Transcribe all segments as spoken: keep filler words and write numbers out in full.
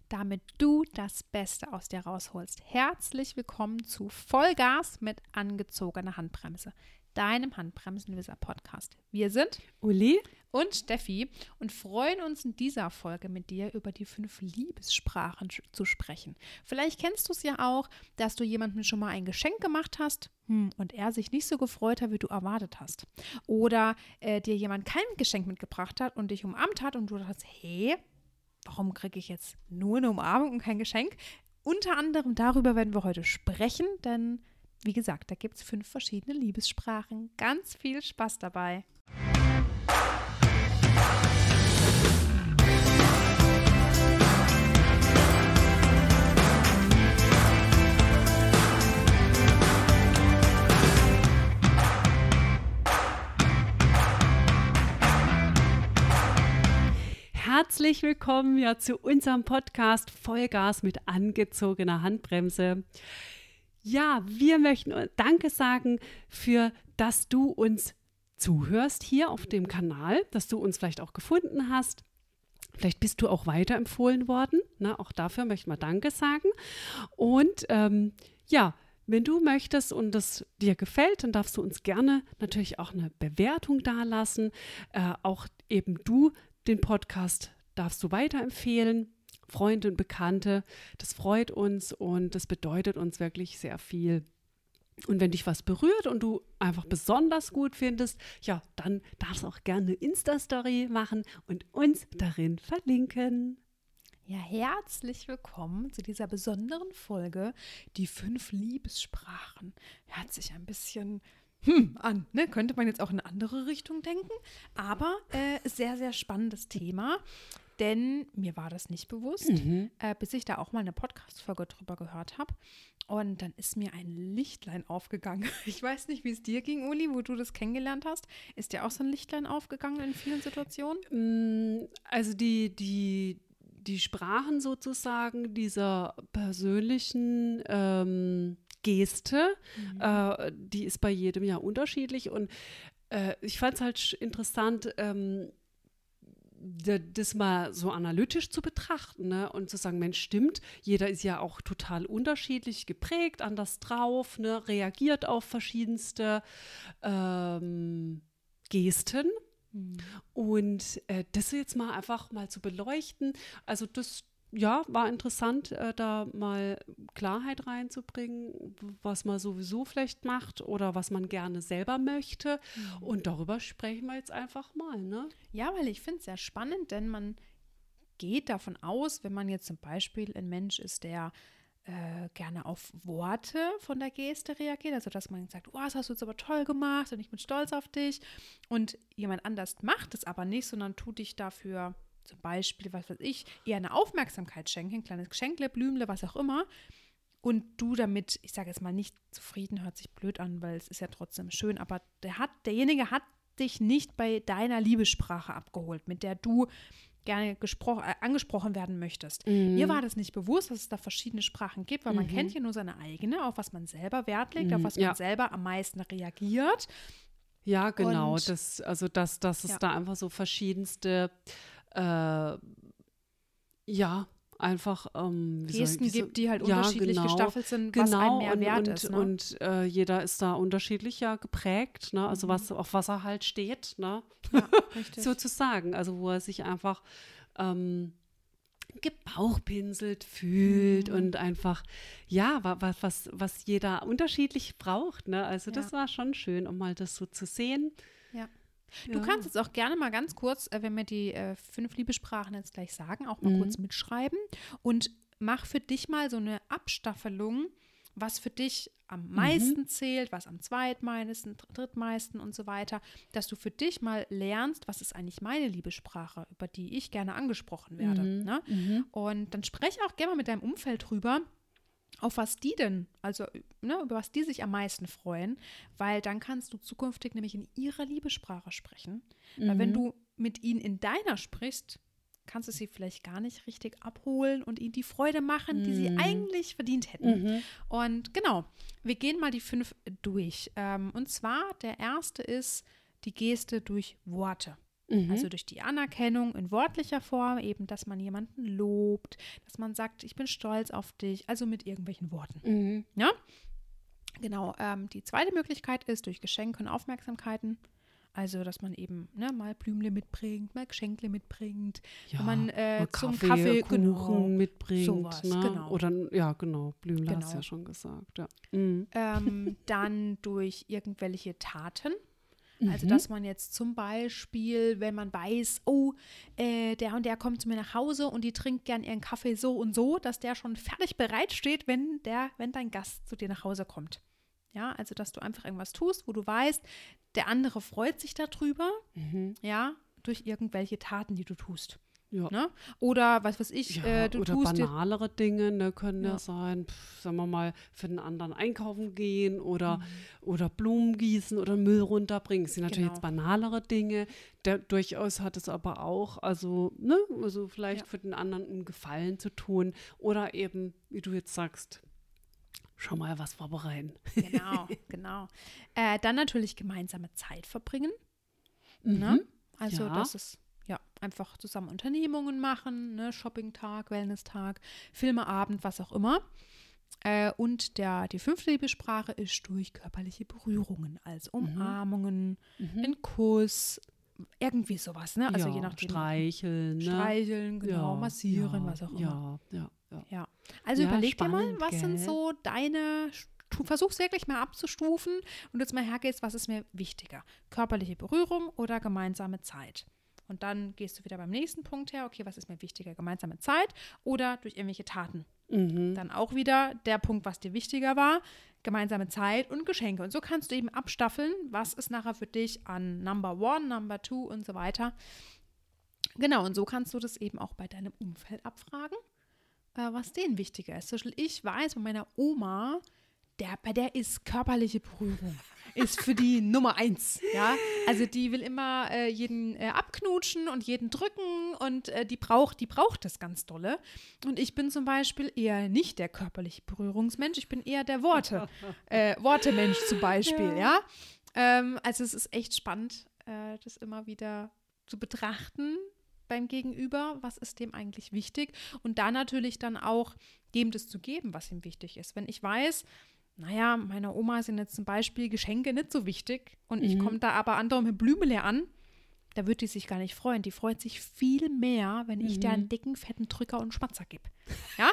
damit du das Beste aus dir rausholst. Herzlich willkommen zu Vollgas mit angezogener Handbremse, deinem Handbremsenlöser-Podcast. Wir sind Uli und Steffi und freuen uns in dieser Folge mit dir über die fünf Liebessprachen zu sprechen. Vielleicht kennst du es ja auch, dass du jemandem schon mal ein Geschenk gemacht hast hm, und er sich nicht so gefreut hat, wie du erwartet hast. Oder äh, dir jemand kein Geschenk mitgebracht hat und dich umarmt hat und du dachtest, hey, warum kriege ich jetzt nur eine Umarmung und kein Geschenk? Unter anderem darüber werden wir heute sprechen, denn wie gesagt, da gibt es fünf verschiedene Liebessprachen. Ganz viel Spaß dabei. Herzlich willkommen ja zu unserem Podcast Vollgas mit angezogener Handbremse. Ja, wir möchten Danke sagen für, dass du uns zuhörst hier auf dem Kanal, dass du uns vielleicht auch gefunden hast. Vielleicht bist du auch weiterempfohlen worden. Na, auch dafür möchten wir Danke sagen. Und ähm, ja, wenn du möchtest und es dir gefällt, dann darfst du uns gerne natürlich auch eine Bewertung dalassen. Äh, auch eben du den Podcast darfst du weiterempfehlen, Freunde und Bekannte. Das freut uns und das bedeutet uns wirklich sehr viel. Und wenn dich was berührt und du einfach besonders gut findest, ja, dann darfst du auch gerne eine Insta-Story machen und uns darin verlinken. Ja, herzlich willkommen zu dieser besonderen Folge, die fünf Liebessprachen. Hört sich ein bisschen hm, an, ne? Könnte man jetzt auch in eine andere Richtung denken, aber äh, sehr, sehr spannendes Thema, denn mir war das nicht bewusst, Mhm. äh, bis ich da auch mal eine Podcast-Folge drüber gehört habe und dann ist mir ein Lichtlein aufgegangen. Ich weiß nicht, wie es dir ging, Uli, wo du das kennengelernt hast. Ist dir auch so ein Lichtlein aufgegangen in vielen Situationen? Also die, die, die Sprachen sozusagen dieser persönlichen ähm, Geste, mhm. äh, die ist bei jedem ja unterschiedlich und äh, ich fand es halt interessant, ähm, das mal so analytisch zu betrachten, ne? Und zu sagen, Mensch, stimmt, jeder ist ja auch total unterschiedlich geprägt, anders drauf, ne? Reagiert auf verschiedenste ähm, Gesten. Mhm. Und äh, das jetzt mal einfach mal zu beleuchten, also das ja, war interessant, äh, da mal Klarheit reinzubringen, was man sowieso vielleicht macht oder was man gerne selber möchte. Mhm. Und darüber sprechen wir jetzt einfach mal, ne? Ja, weil ich finde es sehr spannend, denn man geht davon aus, wenn man jetzt zum Beispiel ein Mensch ist, der äh, gerne auf Worte von der Geste reagiert, also dass man sagt, oh, das hast du jetzt aber toll gemacht und ich bin stolz auf dich. Und jemand anders macht es aber nicht, sondern tut dich dafür zum Beispiel, was weiß ich, eher eine Aufmerksamkeit schenken, ein kleines Geschenkle, Blümle, was auch immer. Und du damit, ich sage jetzt mal nicht zufrieden, hört sich blöd an, weil es ist ja trotzdem schön, aber der hat, derjenige hat dich nicht bei deiner Liebessprache abgeholt, mit der du gerne gespro- äh, angesprochen werden möchtest. Mhm. Mir war das nicht bewusst, dass es da verschiedene Sprachen gibt, weil mhm. man kennt ja nur seine eigene, auf was man selber Wert legt, mhm. auf was ja. man selber am meisten reagiert. Ja, genau. Und, das, also dass, dass es ja. da einfach so verschiedenste Äh, ja, einfach ähm, wie Gesten soll, wie so, gibt, die halt ja, unterschiedlich genau, gestaffelt sind, genau, was einem mehr und, wert und, ist. Ne? Und äh, jeder ist da unterschiedlich ja geprägt, ne? Also mhm. was, auf was er halt steht, ne? Ja, richtig. Sozusagen, also wo er sich einfach ähm, gebauchpinselt fühlt mhm. und einfach, ja, was, was, was jeder unterschiedlich braucht, ne? Also ja. Das war schon schön, um mal das so zu sehen. Ja. Du ja. kannst jetzt auch gerne mal ganz kurz, äh, wenn wir die äh, fünf Liebessprachen jetzt gleich sagen, auch mal mhm. kurz mitschreiben und mach für dich mal so eine Abstaffelung, was für dich am meisten mhm. zählt, was am zweitmeisten, drittmeisten und so weiter, dass du für dich mal lernst, was ist eigentlich meine Liebessprache, über die ich gerne angesprochen werde. Mhm. Ne? Mhm. Und dann spreche auch gerne mal mit deinem Umfeld drüber, auf was die denn, also ne, über was die sich am meisten freuen, weil dann kannst du zukünftig nämlich in ihrer Liebessprache sprechen. Mhm. Weil wenn du mit ihnen in deiner sprichst, kannst du sie vielleicht gar nicht richtig abholen und ihnen die Freude machen, die sie eigentlich verdient hätten. Mhm. Und genau, wir gehen mal die fünf durch. Ähm, und zwar, der erste ist die Geste durch Worte. Mhm. Also durch die Anerkennung in wortlicher Form, eben, dass man jemanden lobt, dass man sagt, ich bin stolz auf dich, also mit irgendwelchen Worten. Mhm. Ja? Genau. Ähm, die zweite Möglichkeit ist durch Geschenke und Aufmerksamkeiten. Also, dass man eben ne, mal Blümle mitbringt, mal Geschenkle mitbringt. Ja, wenn man äh, mal zum Kaffee, Kaffee Kuchen genau, mitbringt. sowas, Ne? genau. Oder, ja, genau, Blümle Genau. hast du ja schon gesagt. Ja. Mhm. Ähm, dann durch irgendwelche Taten. Also, Mhm. dass man jetzt zum Beispiel, wenn man weiß, oh, äh, der und der kommt zu mir nach Hause und die trinkt gern ihren Kaffee so und so, dass der schon fertig bereit steht, wenn, der, wenn dein Gast zu dir nach Hause kommt. Ja, also, dass du einfach irgendwas tust, wo du weißt, der andere freut sich darüber, Mhm. ja, durch irgendwelche Taten, die du tust. Ja. Ne? Oder, was weiß ich, Ja, äh, du oder tust dir banalere Dinge, ne, können ja, Ja. sein, pf, sagen wir mal, für den anderen einkaufen gehen oder, Mhm. oder Blumen gießen oder Müll runterbringen. Das sind natürlich Genau. jetzt banalere Dinge. Der, durchaus hat es aber auch, also, ne, also vielleicht Ja. für den anderen einen Gefallen zu tun oder eben, wie du jetzt sagst, schon mal was vorbereiten. Genau, genau. Äh, dann natürlich gemeinsame Zeit verbringen. Mhm. Ne? Also, Ja. das ist ja einfach zusammen Unternehmungen machen, ne? Shopping-Tag, Wellness-Tag, Filmeabend, was auch immer. Äh, und der, die fünfte Liebessprache ist durch körperliche Berührungen, also Umarmungen, Mhm. ein Kuss, irgendwie sowas, ne? Also ja, je nachdem. streicheln, ne? Streicheln, genau, ja, massieren, ja, was auch immer. Ja, ja, ja. Ja, also Ja, überleg dir mal, spannend, was sind gell? so deine, du versuchst wirklich mal abzustufen und jetzt mal hergehst, was ist mir wichtiger? Körperliche Berührung oder gemeinsame Zeit? Und dann gehst du wieder beim nächsten Punkt her, okay, was ist mir wichtiger? Gemeinsame Zeit oder durch irgendwelche Taten? Mhm. Dann auch wieder der Punkt, was dir wichtiger war, gemeinsame Zeit und Geschenke. Und so kannst du eben abstaffeln, was ist nachher für dich an Number One, Number Two und so weiter. Genau, und so kannst du das eben auch bei deinem Umfeld abfragen, äh, was denen wichtiger ist. Zum Beispiel, ich weiß von meiner Oma, der, bei der ist körperliche Berührung, ist für die Nummer eins, ja. Also die will immer äh, jeden äh, abknutschen und jeden drücken und äh, die braucht, die braucht das ganz dolle. Und ich bin zum Beispiel eher nicht der körperliche Berührungsmensch, ich bin eher der Worte, äh, Wortemensch zum Beispiel, ja. ja? Ähm, also es ist echt spannend, äh, das immer wieder zu betrachten beim Gegenüber, was ist dem eigentlich wichtig und da natürlich dann auch dem das zu geben, was ihm wichtig ist. Wenn ich weiß, naja, meiner Oma sind jetzt zum Beispiel Geschenke nicht so wichtig und ich Mhm. komme da aber anderem mit Blümele an, da wird die sich gar nicht freuen. Die freut sich viel mehr, wenn ich Mhm. dir einen dicken, fetten Drücker und Schmatzer gebe. Ja?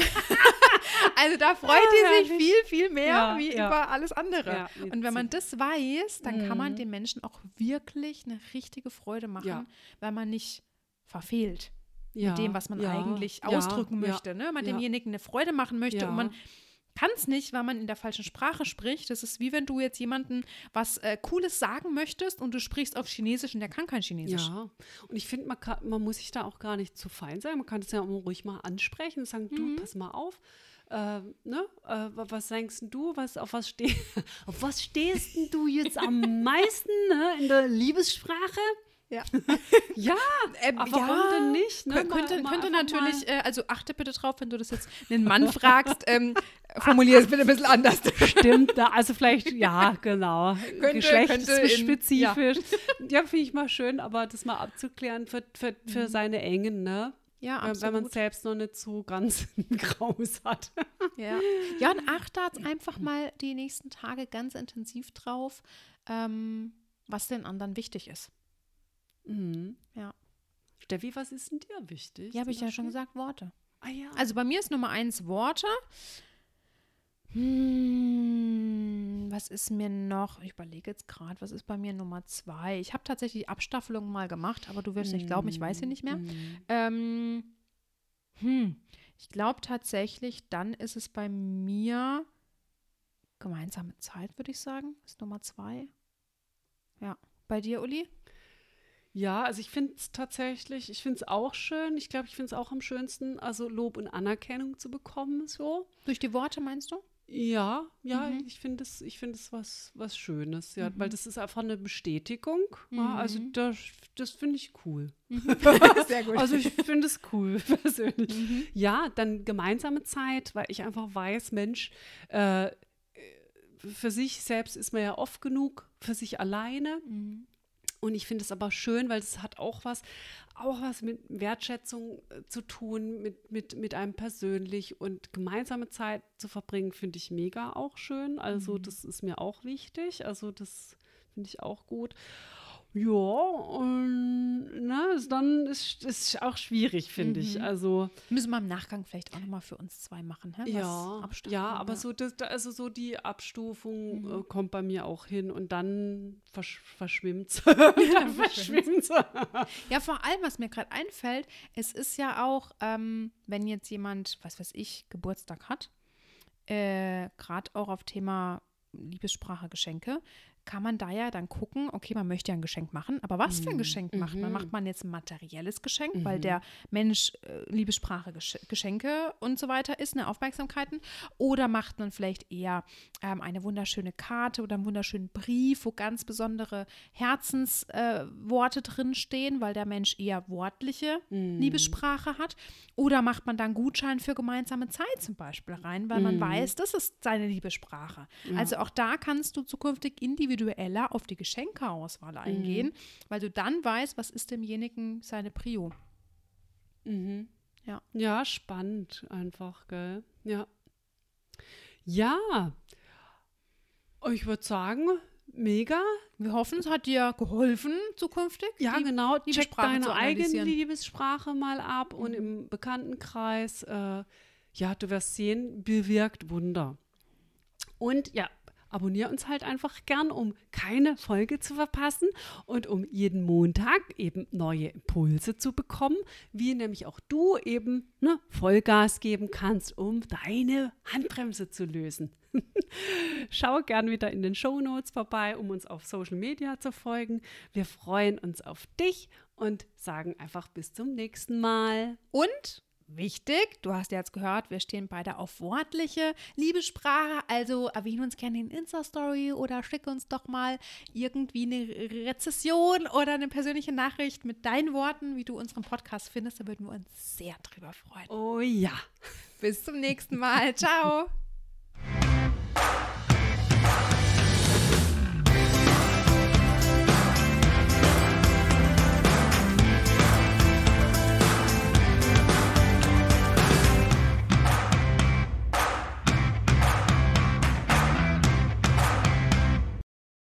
Also da freut Ah, die sich herrlich. viel, viel mehr Ja, wie ja. über alles andere. Ja, Und wenn man witzig. das weiß, dann kann man Mhm. den Menschen auch wirklich eine richtige Freude machen, Ja. weil man nicht verfehlt ja, mit dem, was man ja, eigentlich ja, ausdrücken ja, möchte. Ne? Man ja. demjenigen eine Freude machen möchte Ja. und man kann es nicht, weil man in der falschen Sprache spricht. Das ist wie wenn du jetzt jemandem was äh, Cooles sagen möchtest und du sprichst auf Chinesisch und der kann kein Chinesisch. Ja, und ich finde, man, kann- man muss sich da auch gar nicht zu fein sein. Man kann es ja auch ruhig mal ansprechen und sagen, Mhm. du, pass mal auf. Äh, ne? äh, was denkst denn du? Was, auf, was steh, auf was stehst denn du jetzt am meisten ne? in der Liebessprache? Ja. Ja, Ähm, aber warum denn nicht? Ne? Kön- Mal- Könnte, mal könnte einfach natürlich, äh, also achte bitte drauf, wenn du das jetzt einen Mann fragst, ähm, formulier es bitte ein bisschen anders. mal- Stimmt, da, also vielleicht, ja, genau. Könnte- Geschlechtsspezifisch. Ja, finde ich mal schön, aber das mal abzuklären für, für, für seine Engen, ne? Ja, Wenn, wenn man absolut. selbst noch nicht so ganz Graus hat. Ja. ja, und achte jetzt einfach mal die nächsten Tage ganz intensiv drauf, ähm, was den anderen wichtig ist. Mhm. Ja. Steffi, was ist denn dir wichtig? Ja, habe ich zum ja schon Beispiel? gesagt, Worte. Ah ja. Also bei mir ist Nummer eins Worte. Hm, was ist mir noch? Ich überlege jetzt gerade, was ist bei mir Nummer zwei? Ich habe tatsächlich die Abstaffelung mal gemacht, aber du wirst nicht glauben, ich weiß sie nicht mehr. Mhm. Ähm, hm, ich glaube tatsächlich, dann ist es bei mir gemeinsame Zeit, würde ich sagen. Ist Nummer zwei. Ja. Bei dir, Uli? Ja, also ich finde es tatsächlich, ich finde es auch schön. Ich glaube, ich finde es auch am schönsten, also Lob und Anerkennung zu bekommen, so. Durch die Worte meinst du? Ja, ja, Mhm. ich finde es, ich finde es was, was Schönes, ja, Mhm. weil das ist einfach eine Bestätigung. Ja, also Mhm. das, das finde ich cool. Sehr gut. Also ich finde es cool, persönlich. Mhm. Ja, dann gemeinsame Zeit, weil ich einfach weiß, Mensch, äh, für sich selbst ist man ja oft genug, für sich alleine. Mhm. Und ich finde es aber schön, weil es hat auch was, auch was mit Wertschätzung äh, zu tun, mit, mit, mit einem persönlich, und gemeinsame Zeit zu verbringen, finde ich mega auch schön. Also Mhm. das ist mir auch wichtig. Also das finde ich auch gut. Ja, und na, dann ist es auch schwierig, finde ich. Mhm. Also Müssen wir im Nachgang vielleicht auch nochmal für uns zwei machen, hä? Was ja, Abstufung, ja, aber so das, da- also so die Abstufung Mhm. äh, kommt bei mir auch hin, und dann versch verschwimmt es. Dann verschwimmt's. Ja, vor allem, was mir gerade einfällt, es ist ja auch, ähm, wenn jetzt jemand, was weiß ich, Geburtstag hat, äh, gerade auch auf Thema Liebessprache, Geschenke, kann man da ja dann gucken, okay, man möchte ja ein Geschenk machen, aber was für ein Mhm. Geschenk macht man? Mhm. Macht man jetzt ein materielles Geschenk, Mhm. weil der Mensch äh, Liebessprache, Gesch Geschenke und so weiter ist, ne, Aufmerksamkeiten, oder macht man vielleicht eher ähm, eine wunderschöne Karte oder einen wunderschönen Brief, wo ganz besondere Herzensworte äh, Worte drinstehen, weil der Mensch eher wortliche Mhm. Liebessprache hat, oder macht man dann Gutschein für gemeinsame Zeit zum Beispiel rein, weil man Mhm. weiß, das ist seine Liebessprache. Ja. Also auch da kannst du zukünftig individueller auf die Geschenkeauswahl eingehen, weil du dann weißt, was ist demjenigen seine Prio. Mhm. Ja. Ja, spannend einfach, gell? Ja. Ja. Ich würde sagen, mega. Wir hoffen, es hat dir geholfen zukünftig. Ja, die genau. Check Liebessprache deine zu eigene analysieren. Liebessprache mal ab, und Mhm. im Bekanntenkreis, äh, ja, du wirst sehen, bewirkt Wunder. Und ja, abonniere uns halt einfach gern, um keine Folge zu verpassen und um jeden Montag eben neue Impulse zu bekommen, wie nämlich auch du eben ne, Vollgas geben kannst, um deine Handbremse zu lösen. Schau gern wieder in den Shownotes vorbei, um uns auf Social Media zu folgen. Wir freuen uns auf dich und sagen einfach bis zum nächsten Mal. Und wichtig, du hast ja jetzt gehört, wir stehen beide auf wortliche Liebessprache, also erwähne uns gerne in Insta-Story oder schicke uns doch mal irgendwie eine Rezession oder eine persönliche Nachricht mit deinen Worten, wie du unseren Podcast findest, da würden wir uns sehr drüber freuen. Oh ja. Bis zum nächsten Mal. Ciao.